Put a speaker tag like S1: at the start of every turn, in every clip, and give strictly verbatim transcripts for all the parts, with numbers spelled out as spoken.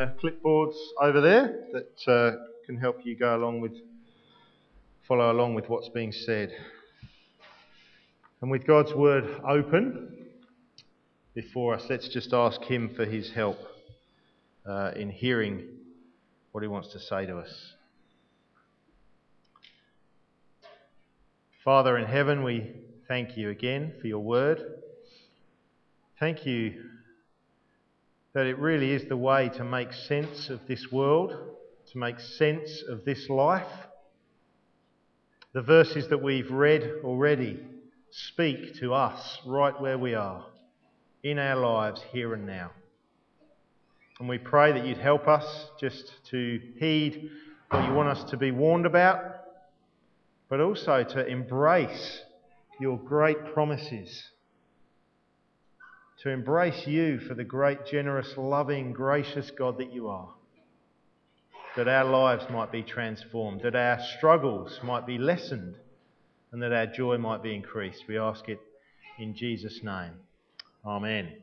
S1: Clipboards over there that uh, can help you go along with, follow along with what's being said. And with God's word open before us, let's just ask Him for His help uh, in hearing what He wants to say to us. Father in heaven, we thank You again for Your word. Thank You that it really is the way to make sense of this world, to make sense of this life. The verses that we've read already speak to us right where we are, in our lives, here and now. And we pray that You'd help us just to heed what You want us to be warned about, but also to embrace Your great promises, to embrace You for the great, generous, loving, gracious God that You are. That our lives might be transformed, that our struggles might be lessened, and that our joy might be increased. We ask it in Jesus' name. Amen.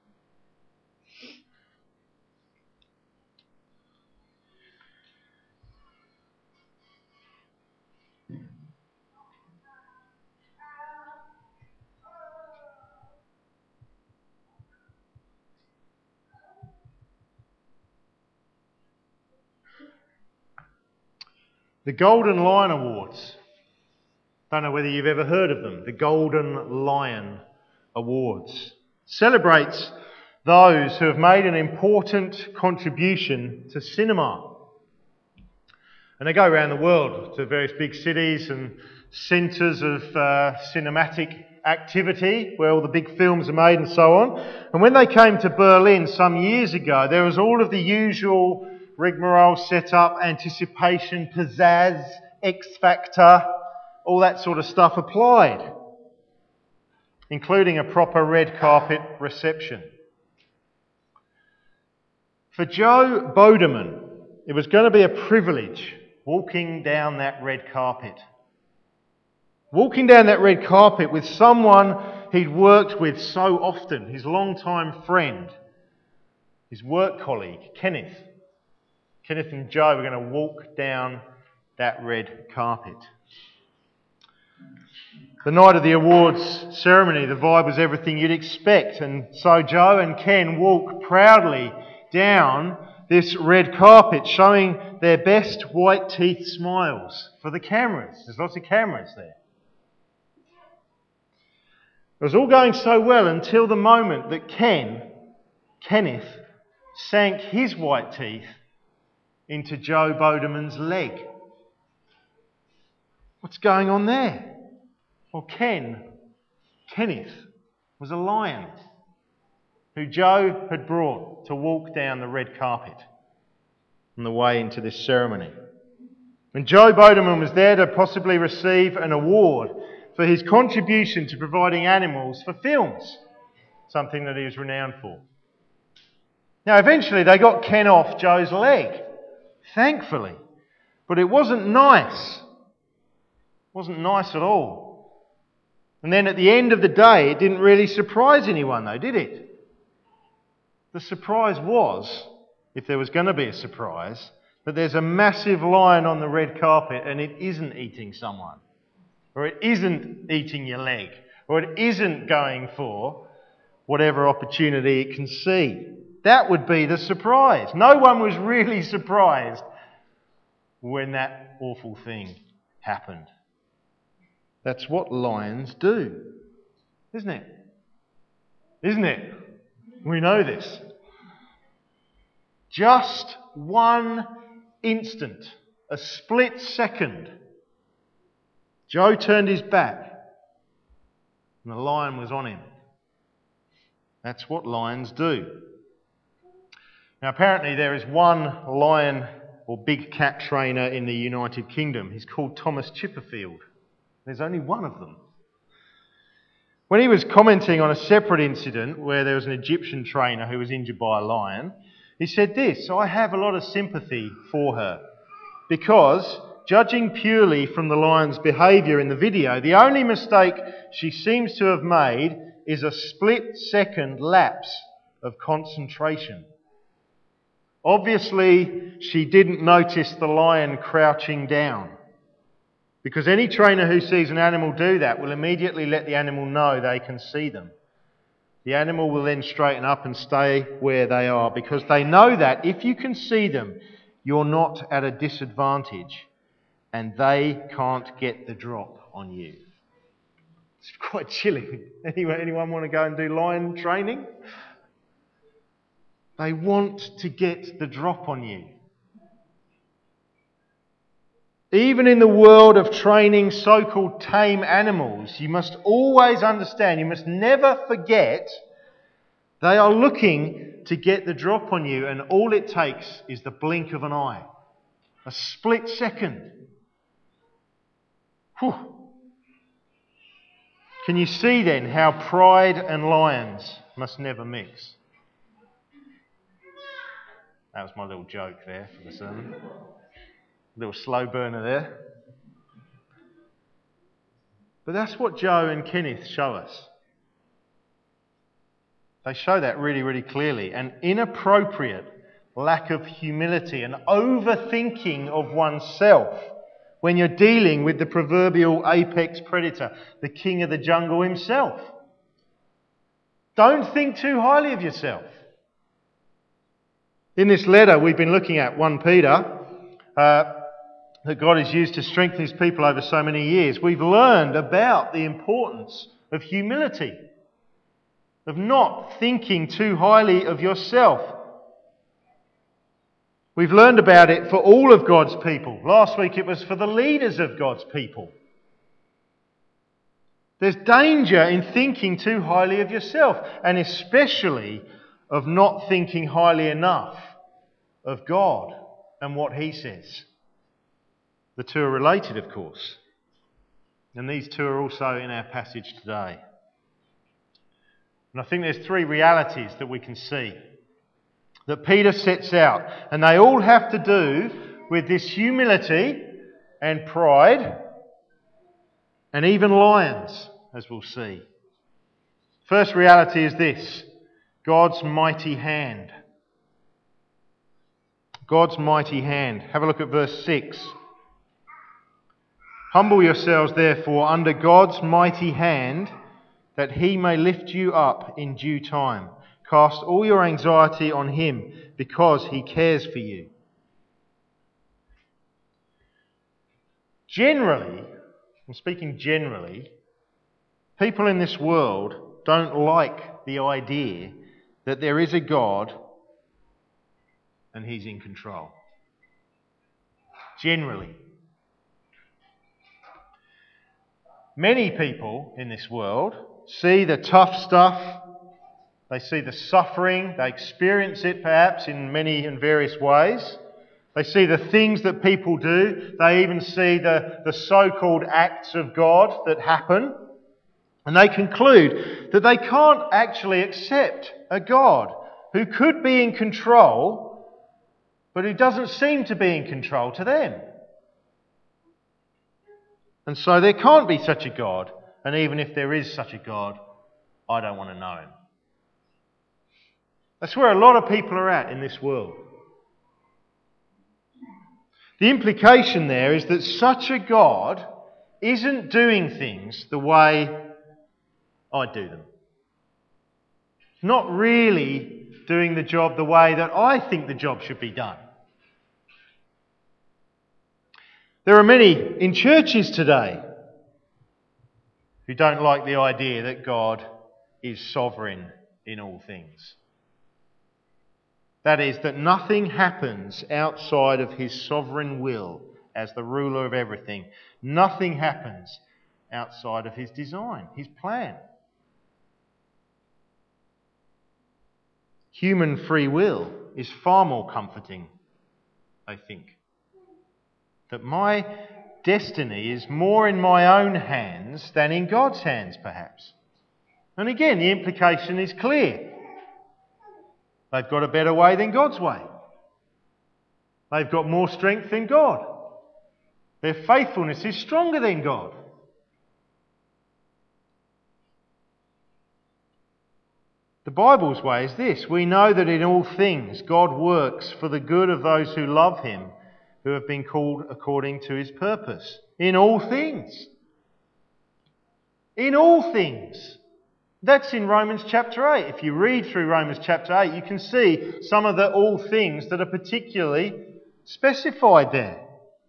S1: The Golden Lion Awards. Don't know whether you've ever heard of them. The Golden Lion Awards celebrates those who have made an important contribution to cinema. And they go around the world to various big cities and centres of uh, cinematic activity where all the big films are made and so on. And when they came to Berlin some years ago, there was all of the usual rigmarole set up, anticipation, pizzazz, X Factor, all that sort of stuff applied, including a proper red carpet reception. For Joe Boderman, it was going to be a privilege walking down that red carpet. Walking down that red carpet with someone he'd worked with so often, his longtime friend, his work colleague, Kenneth. Kenneth and Joe were going to walk down that red carpet. The night of the awards ceremony, the vibe was everything you'd expect, and so Joe and Ken walk proudly down this red carpet, showing their best white teeth smiles for the cameras. There's lots of cameras there. It was all going so well until the moment that Ken, Kenneth, sank his white teeth into Joe Boderman's leg. What's going on there? Well, Ken, Kenneth, was a lion who Joe had brought to walk down the red carpet on the way into this ceremony. And Joe Boderman was there to possibly receive an award for his contribution to providing animals for films, something that he was renowned for. Now, eventually they got Ken off Joe's leg, thankfully, but it wasn't nice. It wasn't nice at all. And then at the end of the day, it didn't really surprise anyone though, did it? The surprise was, if there was going to be a surprise, that there's a massive lion on the red carpet and it isn't eating someone, or it isn't eating your leg, or it isn't going for whatever opportunity it can see. That would be the surprise. No one was really surprised when that awful thing happened. That's what lions do, isn't it? Isn't it? We know this. Just one instant, a split second, Joe turned his back and the lion was on him. That's what lions do. Now, apparently there is one lion or big cat trainer in the United Kingdom. He's called Thomas Chipperfield. There's only one of them. When he was commenting on a separate incident where there was an Egyptian trainer who was injured by a lion, he said this: "I have a lot of sympathy for her because, judging purely from the lion's behaviour in the video, the only mistake she seems to have made is a split-second lapse of concentration. Obviously, she didn't notice the lion crouching down, because any trainer who sees an animal do that will immediately let the animal know they can see them. The animal will then straighten up and stay where they are, because they know that if you can see them, you're not at a disadvantage and they can't get the drop on you. It's quite chilling. Anyone, anyone want to go and do lion training? They want to get the drop on you. Even in the world of training so-called tame animals, you must always understand, you must never forget, they are looking to get the drop on you, and all it takes is the blink of an eye. A split second. Whew. Can you see then how pride and lions must never mix? That was my little joke there for the sermon. Little slow burner there. But that's what Joe and Kenneth show us. They show that really, really clearly. An inappropriate lack of humility, an overthinking of oneself when you're dealing with the proverbial apex predator, the king of the jungle himself. Don't think too highly of yourself. In this letter we've been looking at, First Peter, uh, that God has used to strengthen his people over so many years, we've learned about the importance of humility, of not thinking too highly of yourself. We've learned about it for all of God's people. Last week it was for the leaders of God's people. There's danger in thinking too highly of yourself, and especially of not thinking highly enough of God and what he says. The two are related, of course. And these two are also in our passage today. And I think there's three realities that we can see that Peter sets out, and they all have to do with this humility and pride and even lions, as we'll see. First reality is this: God's mighty hand. God's mighty hand. Have a look at verse six. Humble yourselves, therefore, under God's mighty hand, that he may lift you up in due time. Cast all your anxiety on him, because he cares for you. Generally, I'm speaking generally, people in this world don't like the idea that there is a God and he's in control. Generally. Many people in this world see the tough stuff, they see the suffering, they experience it perhaps in many and various ways. They see the things that people do, they even see the, the so-called acts of God that happen, and they conclude that they can't actually accept a God who could be in control, but who doesn't seem to be in control to them. And so there can't be such a God, and even if there is such a God, I don't want to know him. That's where a lot of people are at in this world. The implication there is that such a God isn't doing things the way I do them. Not really doing the job the way that I think the job should be done. There are many in churches today who don't like the idea that God is sovereign in all things. That is, that nothing happens outside of his sovereign will as the ruler of everything. Nothing happens outside of his design, his plan. Human free will is far more comforting, I think. That my destiny is more in my own hands than in God's hands, perhaps. And again, the implication is clear. They've got a better way than God's way. They've got more strength than God. Their faithfulness is stronger than God. The Bible's way is this: we know that in all things God works for the good of those who love him, who have been called according to his purpose. In all things. In all things. That's in Romans chapter eight. If you read through Romans chapter eight, you can see some of the all things that are particularly specified there.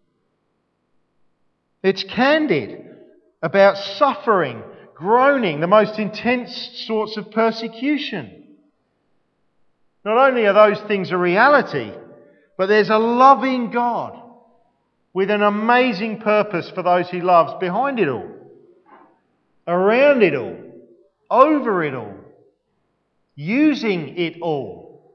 S1: It's candid about suffering, groaning, the most intense sorts of persecution. Not only are those things a reality, but there's a loving God with an amazing purpose for those he loves behind it all, around it all, over it all, using it all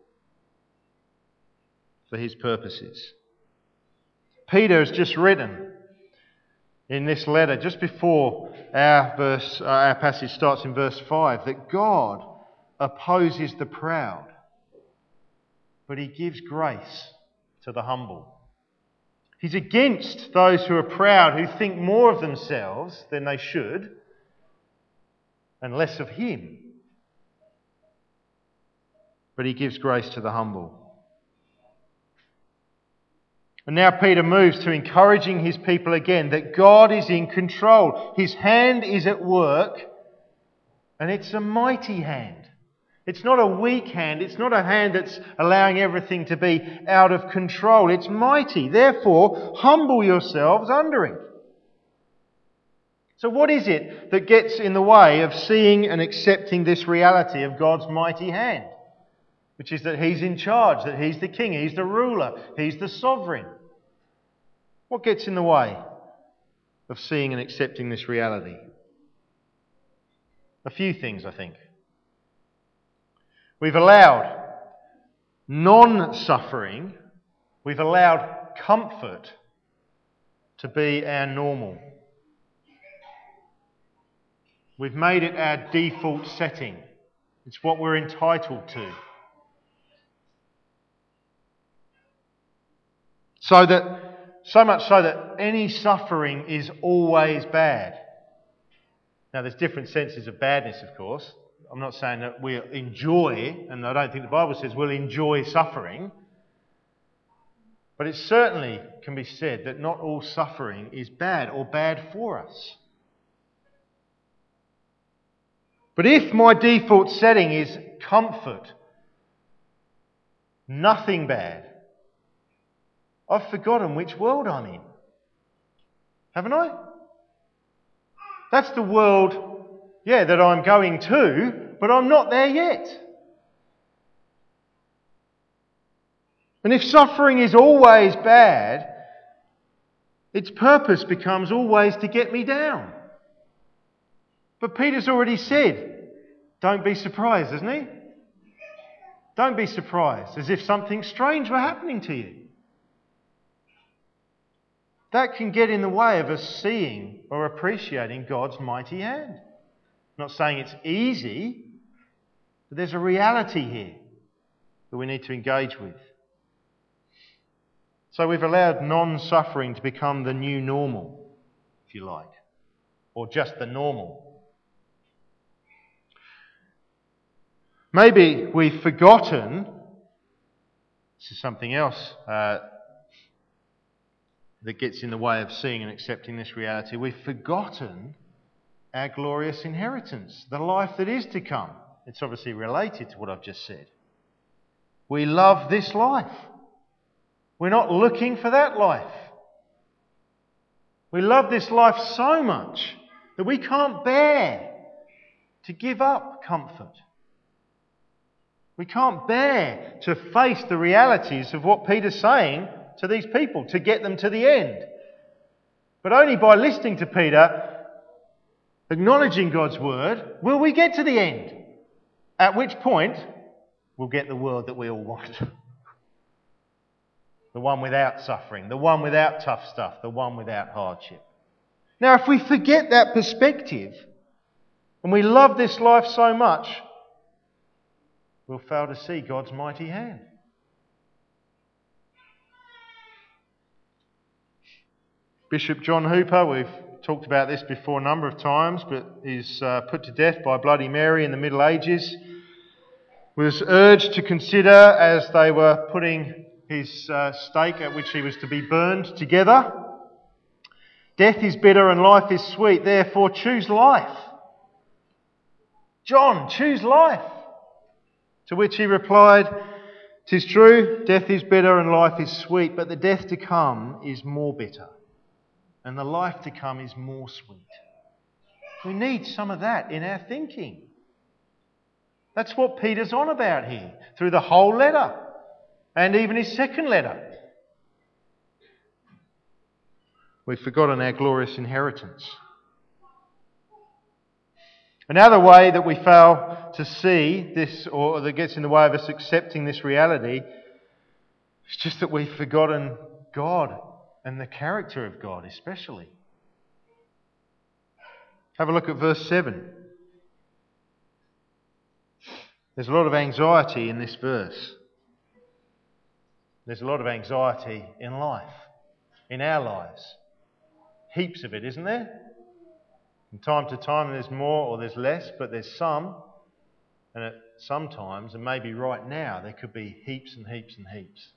S1: for his purposes. Peter has just written in this letter, just before our verse, uh, our passage starts in verse five, that God opposes the proud, but he gives grace to the humble. He's against those who are proud, who think more of themselves than they should, and less of him. But he gives grace to the humble. And now Peter moves to encouraging his people again that God is in control. His hand is at work, and it's a mighty hand. It's not a weak hand. It's not a hand that's allowing everything to be out of control. It's mighty. Therefore, humble yourselves under it. So what is it that gets in the way of seeing and accepting this reality of God's mighty hand? Which is that he's in charge, that he's the king, he's the ruler, he's the sovereign. What gets in the way of seeing and accepting this reality? A few things, I think. We've allowed non-suffering, we've allowed comfort to be our normal. We've made it our default setting. It's what we're entitled to. So that, so much so that any suffering is always bad. Now, there's different senses of badness, of course. I'm not saying that we'll enjoy, and I don't think the Bible says we'll enjoy suffering. But it certainly can be said that not all suffering is bad or bad for us. But if my default setting is comfort, nothing bad, I've forgotten which world I'm in. Haven't I? That's the world, yeah, that I'm going to, but I'm not there yet. And if suffering is always bad, its purpose becomes always to get me down. But Peter's already said, don't be surprised, hasn't he? Don't be surprised, as if something strange were happening to you. That can get in the way of us seeing or appreciating God's mighty hand. I'm not saying it's easy, but there's a reality here that we need to engage with. So we've allowed non-suffering to become the new normal, if you like, or just the normal. Maybe we've forgotten, this is something else uh, that gets in the way of seeing and accepting this reality, we've forgotten our glorious inheritance, the life that is to come. It's obviously related to what I've just said. We love this life. We're not looking for that life. We love this life so much that we can't bear to give up comfort. We can't bear to face the realities of what Peter's saying to these people, to get them to the end. But only by listening to Peter, acknowledging God's word, will we get to the end. At which point, we'll get the world that we all want. The one without suffering, the one without tough stuff, the one without hardship. Now, if we forget that perspective, and we love this life so much, we'll fail to see God's mighty hand. Bishop John Hooper, we've talked about this before a number of times, but is uh, put to death by Bloody Mary in the Middle Ages. was urged to consider as they were putting his uh, stake at which he was to be burned together. Death is bitter and life is sweet, therefore choose life. John, choose life. To which he replied, "'Tis true, death is bitter and life is sweet, but the death to come is more bitter, and the life to come is more sweet." We need some of that in our thinking. That's what Peter's on about here, through the whole letter, and even his second letter. We've forgotten our glorious inheritance. Another way that we fail to see this, or that gets in the way of us accepting this reality, is just that we've forgotten God and the character of God especially. Have a look at verse seven. There's a lot of anxiety in this verse. There's a lot of anxiety in life, in our lives. Heaps of it, isn't there? From time to time there's more or there's less, but there's some. And at sometimes, and maybe right now, there could be heaps and heaps and heaps.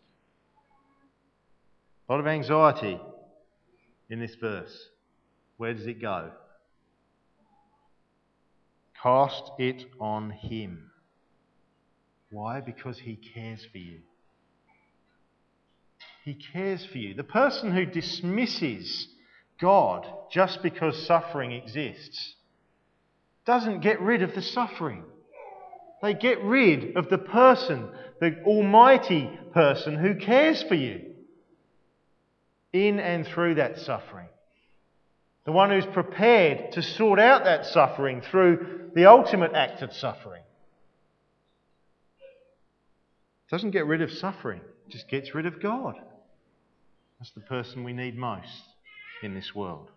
S1: A lot of anxiety in this verse. Where does it go? Cast it on him. Why? Because he cares for you. He cares for you. The person who dismisses God just because suffering exists doesn't get rid of the suffering. They get rid of the person, the almighty person who cares for you in and through that suffering. The one who's prepared to sort out that suffering through the ultimate act of suffering. Doesn't get rid of suffering, just gets rid of God. That's the person we need most in this world.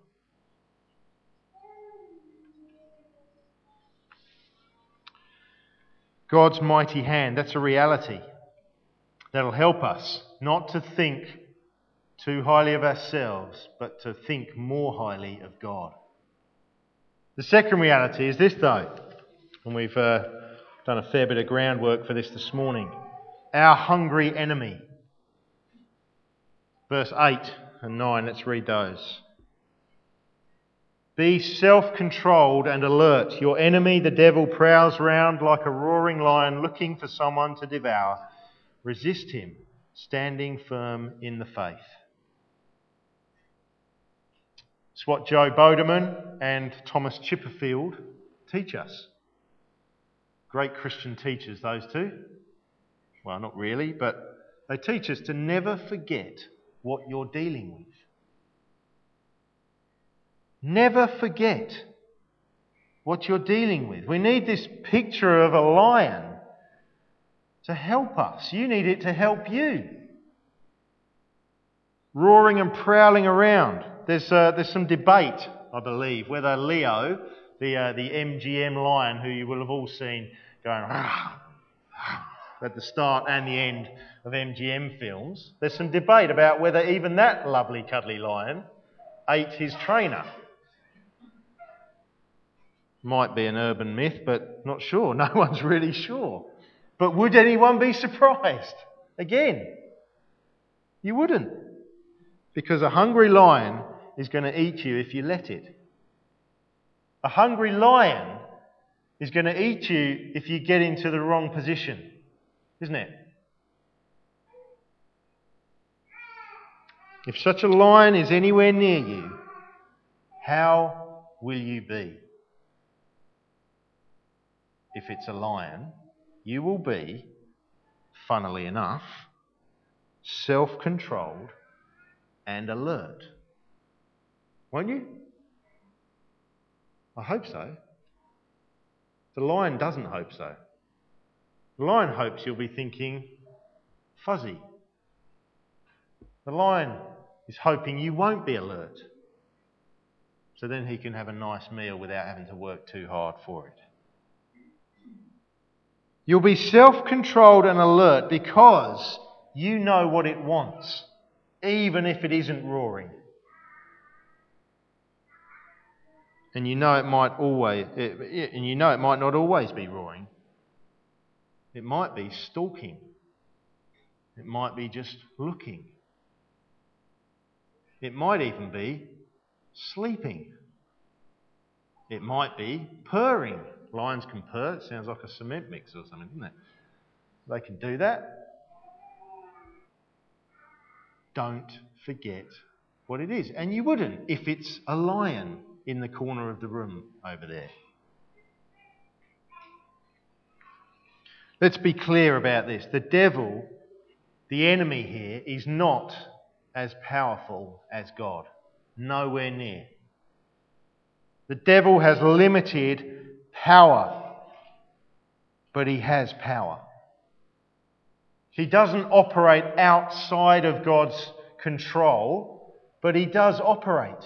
S1: God's mighty hand, that's a reality that'll help us not to think too highly of ourselves, but to think more highly of God. The second reality is this though, and we've uh, done a fair bit of groundwork for this this morning. Our hungry enemy. Verse eight and nine, let's read those. Be self-controlled and alert. Your enemy, the devil, prowls round like a roaring lion looking for someone to devour. Resist him, standing firm in the faith. It's what Joe Bodeman and Thomas Chipperfield teach us. Great Christian teachers, those two. Well, not really, but they teach us to never forget what you're dealing with. Never forget what you're dealing with. We need this picture of a lion to help us. You need it to help you. Roaring and prowling around. There's uh, there's some debate, I believe, whether Leo, the uh, the M G M lion, who you will have all seen going at the start and the end of M G M films, there's some debate about whether even that lovely cuddly lion ate his trainer. Might be an urban myth, but not sure. No one's really sure. But would anyone be surprised? Again, you wouldn't. Because a hungry lion is going to eat you if you let it. A hungry lion is going to eat you if you get into the wrong position, isn't it? If such a lion is anywhere near you, how will you be? If it's a lion, you will be, funnily enough, self-controlled and alert. Won't you? I hope so. The lion doesn't hope so. The lion hopes you'll be thinking fuzzy. The lion is hoping you won't be alert, so then he can have a nice meal without having to work too hard for it. You'll be self-controlled and alert because you know what it wants, even if it isn't roaring. And you know it might always, and you know it might not always be roaring. It might be stalking. It might be just looking. It might even be sleeping. It might be purring. Lions can purr. It sounds like a cement mix or something, doesn't it? They can do that. Don't forget what it is. And you wouldn't if it's a lion in the corner of the room over there. Let's be clear about this. The devil, the enemy here, is not as powerful as God. Nowhere near. The devil has limited power, but he has power. He doesn't operate outside of God's control, but he does operate.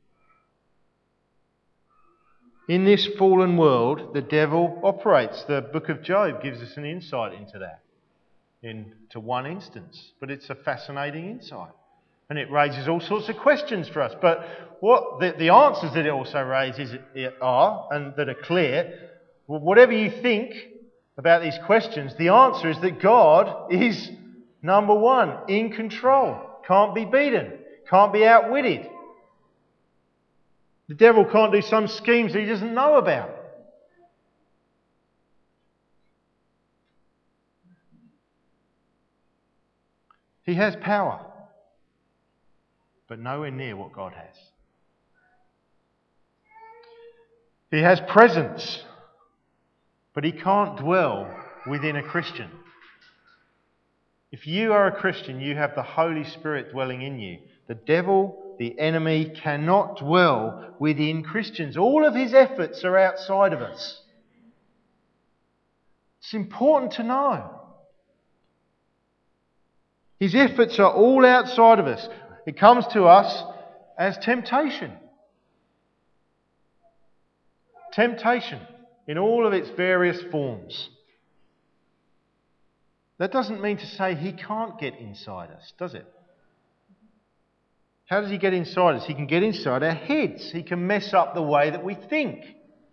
S1: In this fallen world, the devil operates. The book of Job gives us an insight into that, into one instance. But it's a fascinating insight. And it raises all sorts of questions for us. But what the, the answers that it also raises are, and that are clear, well, whatever you think about these questions, the answer is that God is, number one, in control. Can't be beaten. Can't be outwitted. The devil can't do some schemes that he doesn't know about. He has power, but nowhere near what God has. He has presence, but he can't dwell within a Christian. If you are a Christian, you have the Holy Spirit dwelling in you. The devil, the enemy, cannot dwell within Christians. All of his efforts are outside of us. It's important to know. His efforts are all outside of us. It comes to us as temptation. Temptation in all of its various forms. That doesn't mean to say he can't get inside us, does it? How does he get inside us? He can get inside our heads. He can mess up the way that we think.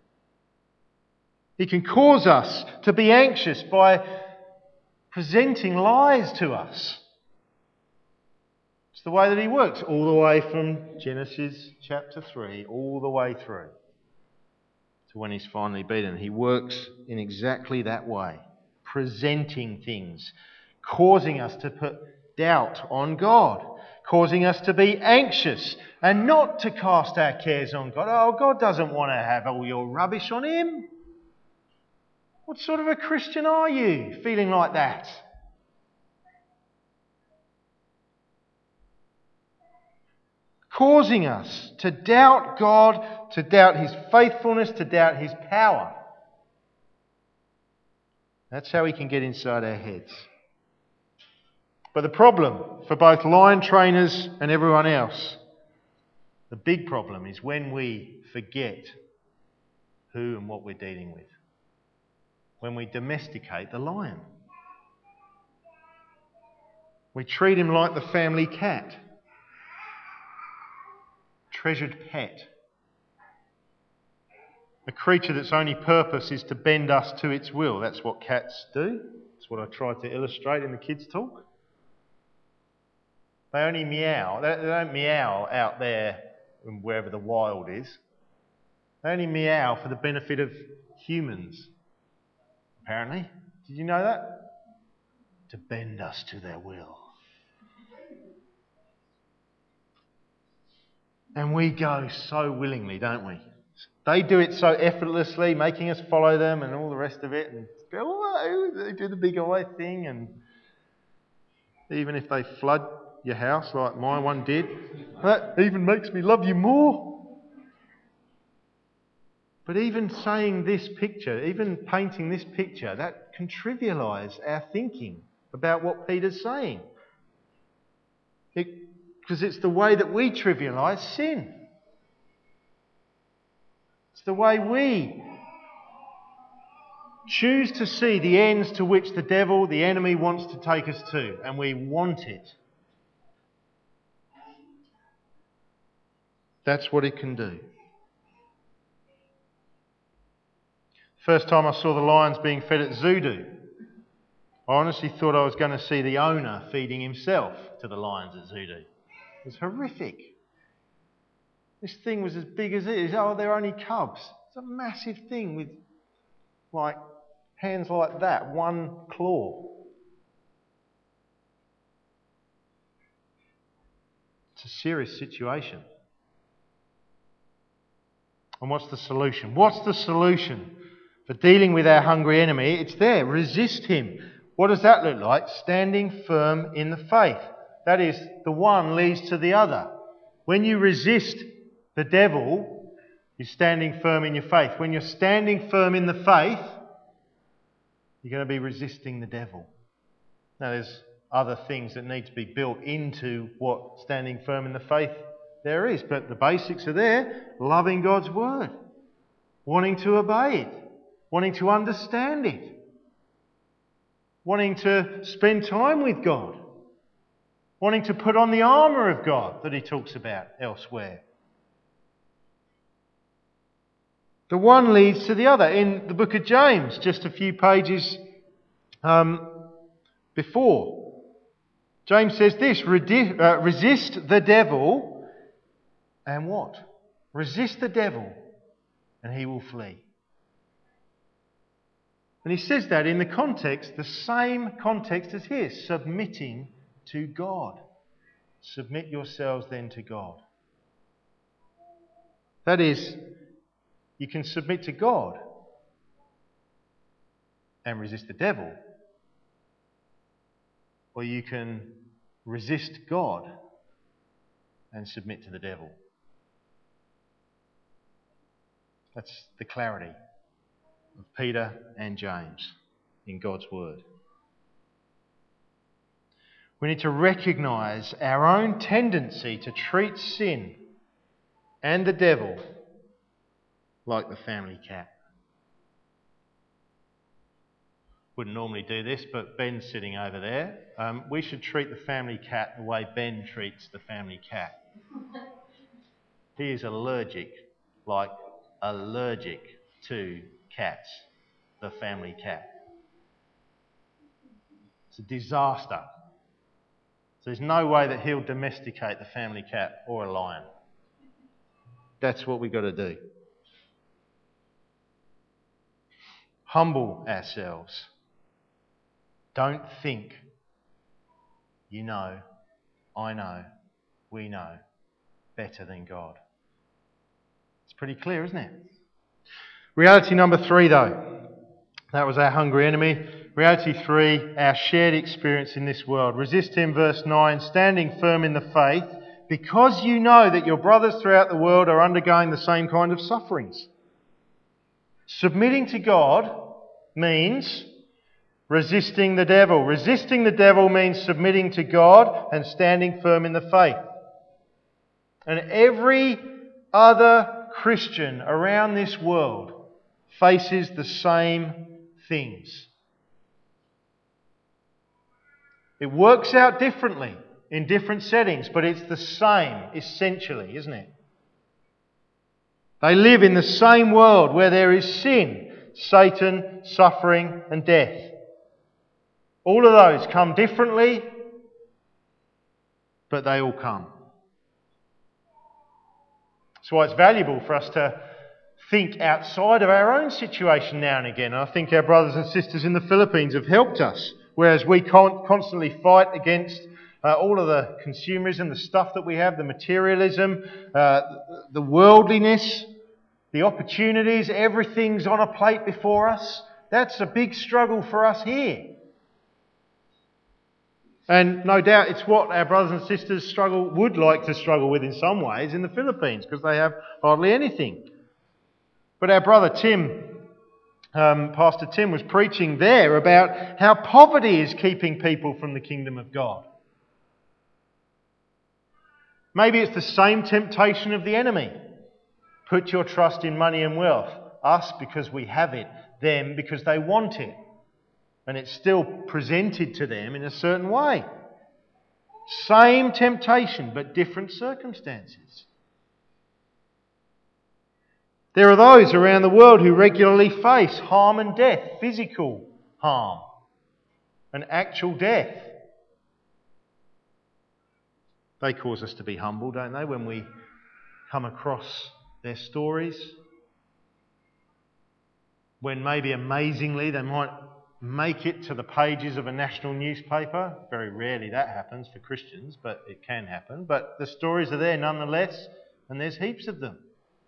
S1: He can cause us to be anxious by presenting lies to us. It's the way that he works, all the way from Genesis chapter three, all the way through to when he's finally beaten. He works in exactly that way, presenting things, causing us to put doubt on God, causing us to be anxious and not to cast our cares on God. Oh, God doesn't want to have all your rubbish on him. What sort of a Christian are you, feeling like that? Causing us to doubt God, to doubt his faithfulness, to doubt his power. That's how he can get inside our heads. But the problem for both lion trainers and everyone else, the big problem is when we forget who and what we're dealing with. When we domesticate the lion. We treat him like the family cat. Treasured pet. A creature that's only purpose is to bend us to its will. That's what cats do. That's what I tried to illustrate in the kids' talk. They only meow. They don't meow out there wherever the wild is. They only meow for the benefit of humans, apparently. Did you know that? To bend us to their will. And we go so willingly, don't we? They do it so effortlessly, making us follow them and all the rest of it. And go, oh, they do the big eye thing. And even if they flood your house like my one did, that even makes me love you more. But even saying this picture, even painting this picture, that can trivialise our thinking about what Peter's saying. Because it's the way that we trivialise sin. It's the way we choose to see the ends to which the devil, the enemy, wants to take us to, and we want it. That's what it can do. First time I saw the lions being fed at Zudu, I honestly thought I was going to see the owner feeding himself to the lions at Zudu. It was horrific. This thing was as big as it is. Oh, they're only cubs. It's a massive thing with, like, hands like that, one claw. It's a serious situation. And what's the solution? What's the solution for dealing with our hungry enemy? It's there. Resist him. What does that look like? Standing firm in the faith. That is, the one leads to the other. When you resist the devil, you're standing firm in your faith. When you're standing firm in the faith, you're going to be resisting the devil. Now, there's other things that need to be built into what standing firm in the faith there is, but the basics are there. Loving God's word, wanting to obey it, wanting to understand it, wanting to spend time with God, wanting to put on the armour of God that he talks about elsewhere. The one leads to the other. In the book of James, just a few pages um, before, James says this, Redi- uh, resist the devil and what? Resist the devil and he will flee. And he says that in the context, the same context as here, submitting to God. Submit yourselves then to God. That is, you can submit to God and resist the devil, or you can resist God and submit to the devil. That's the clarity of Peter and James in God's word. We need to recognise our own tendency to treat sin and the devil like the family cat. Wouldn't normally do this, but Ben's sitting over there. Um, we should treat the family cat the way Ben treats the family cat. He is allergic, like allergic to cats, the family cat. It's a disaster. So there's no way that he'll domesticate the family cat or a lion. That's what we've got to do. Humble ourselves. Don't think you know, I know, we know better than God. It's pretty clear, isn't it? Reality number three, though. That was our hungry enemy. Reality three, our shared experience in this world. Resist him, verse nine, standing firm in the faith, because you know that your brothers throughout the world are undergoing the same kind of sufferings. Submitting to God means resisting the devil. Resisting the devil means submitting to God and standing firm in the faith. And every other Christian around this world faces the same things. It works out differently in different settings, but it's the same essentially, isn't it? They live in the same world where there is sin, Satan, suffering and death. All of those come differently, but they all come. That's why it's valuable for us to think outside of our own situation now and again. And I think our brothers and sisters in the Philippines have helped us, whereas we con- constantly fight against uh, all of the consumerism, the stuff that we have, the materialism, uh, the worldliness, the opportunities, everything's on a plate before us. That's a big struggle for us here. And no doubt it's what our brothers and sisters struggle would like to struggle with in some ways in the Philippines, because they have hardly anything. But our brother Tim, um, Pastor Tim, was preaching there about how poverty is keeping people from the kingdom of God. Maybe it's the same temptation of the enemy. Put your trust in money and wealth. Us because we have it, them because they want it. And it's still presented to them in a certain way. Same temptation, but different circumstances. There are those around the world who regularly face harm and death, physical harm. an actual death. They cause us to be humble, don't they, when we come across their stories? When maybe amazingly they might make it to the pages of a national newspaper. Very rarely that happens for Christians, but it can happen. But the stories are there nonetheless, and there's heaps of them.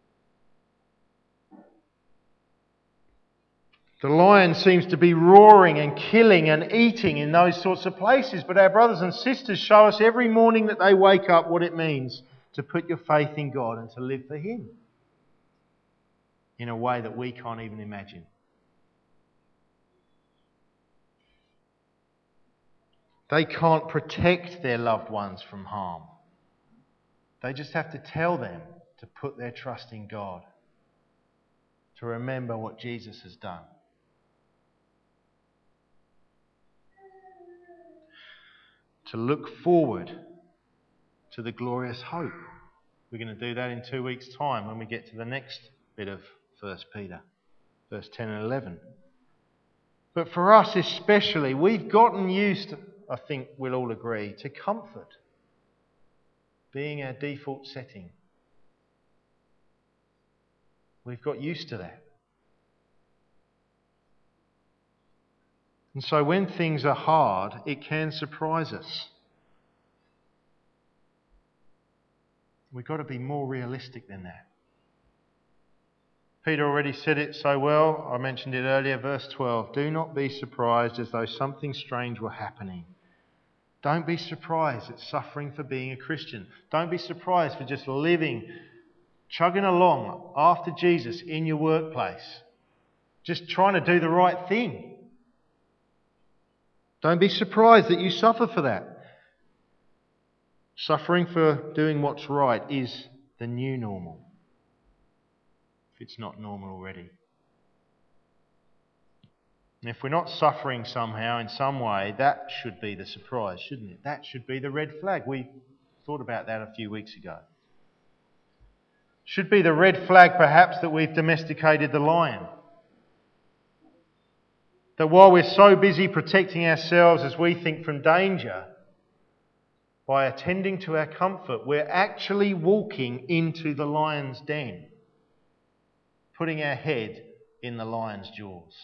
S1: The lion seems to be roaring and killing and eating in those sorts of places, but our brothers and sisters show us every morning that they wake up what it means to put your faith in God and to live for Him in a way that we can't even imagine. They can't protect their loved ones from harm. They just have to tell them to put their trust in God, to remember what Jesus has done. To look forward to the glorious hope. We're going to do that in two weeks' time when we get to the next bit of First Peter, verse ten and eleven. But for us especially, we've gotten used, I think we'll all agree, to comfort being our default setting. We've got used to that. And so when things are hard, it can surprise us. We've got to be more realistic than that. Peter already said it so well. I mentioned it earlier, verse twelve. Do not be surprised as though something strange were happening. Don't be surprised at suffering for being a Christian. Don't be surprised for just living, chugging along after Jesus in your workplace. Just trying to do the right thing. Don't be surprised that you suffer for that. Suffering for doing what's right is the new normal, if it's not normal already. And if we're not suffering somehow in some way, that should be the surprise, shouldn't it? That should be the red flag. We thought about that a few weeks ago. Should be the red flag, perhaps, that we've domesticated the lion. That while we're so busy protecting ourselves as we think from danger, by attending to our comfort, we're actually walking into the lion's den, putting our head in the lion's jaws.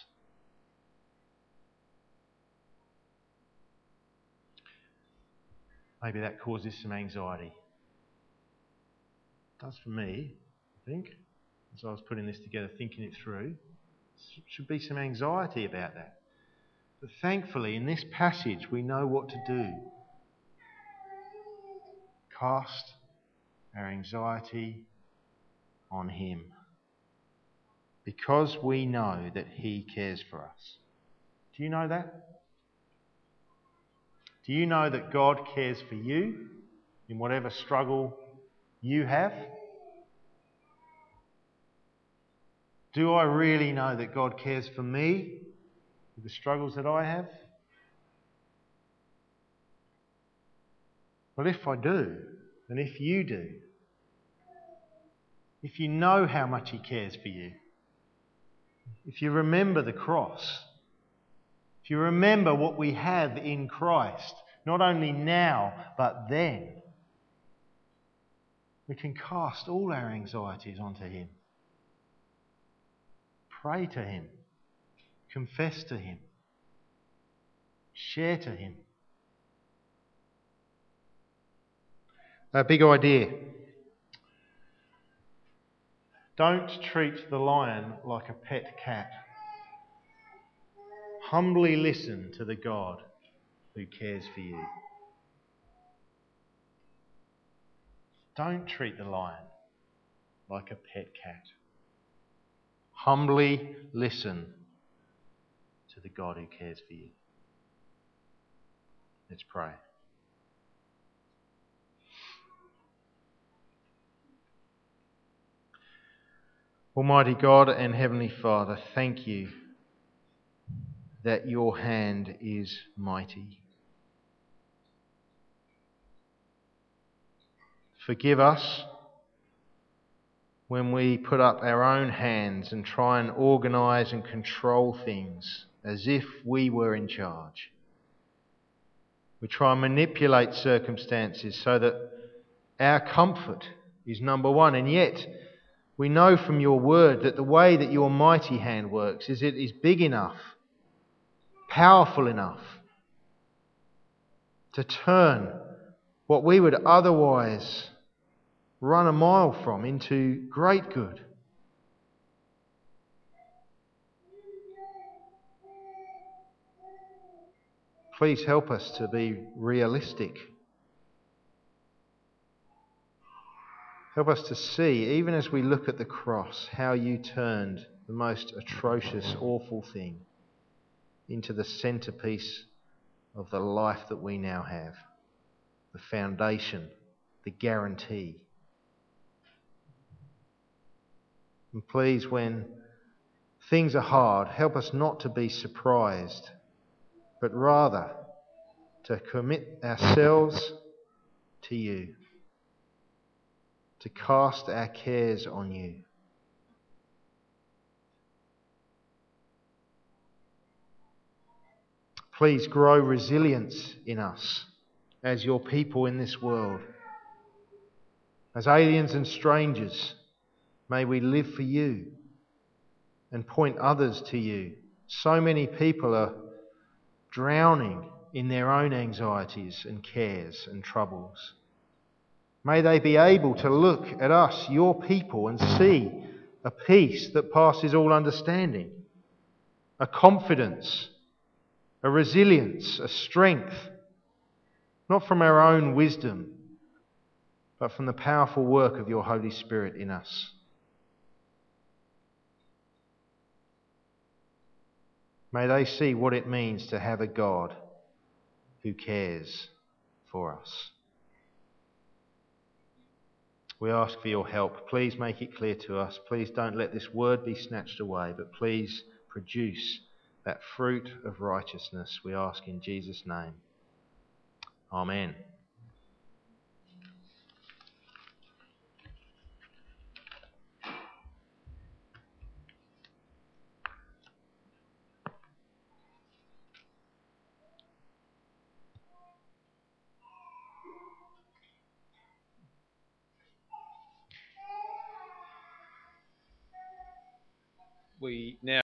S1: Maybe that causes some anxiety. It does for me, I think, as I was putting this together, thinking it through. There should be some anxiety about that. But thankfully, in this passage, we know what to do. Cast our anxiety on Him, because we know that He cares for us. Do you know that? Do you know that God cares for you in whatever struggle you have? Do I really know that God cares for me with the struggles that I have? Well, if I do, and if you do, if you know how much He cares for you, if you remember the cross, if you remember what we have in Christ, not only now, but then, we can cast all our anxieties onto Him. Pray to Him. Confess to Him. Share to Him. A big idea. Don't treat the lion like a pet cat. Humbly listen to the God who cares for you. Don't treat the lion like a pet cat. Humbly listen to the God who cares for you. Let's pray. Almighty God and Heavenly Father, thank you that your hand is mighty. Forgive us when we put up our own hands and try and organise and control things as if we were in charge. We try and manipulate circumstances so that our comfort is number one. And yet, we know from your word that the way that your mighty hand works is it is big enough, powerful enough to turn what we would otherwise run a mile from into great good. Please help us to be realistic. Help us to see, even as we look at the cross, how you turned the most atrocious, awful thing into the centrepiece of the life that we now have, the foundation, the guarantee. And please, when things are hard, help us not to be surprised, but rather to commit ourselves to you, to cast our cares on you. Please grow resilience in us as your people in this world. As aliens and strangers, may we live for you and point others to you. So many people are drowning in their own anxieties and cares and troubles. May they be able to look at us, your people, and see a peace that passes all understanding, a confidence, a resilience, a strength, not from our own wisdom, but from the powerful work of your Holy Spirit in us. May they see what it means to have a God who cares for us. We ask for your help. Please make it clear to us. Please don't let this word be snatched away, but please produce that fruit of righteousness, we ask in Jesus' name. Amen.
S2: We now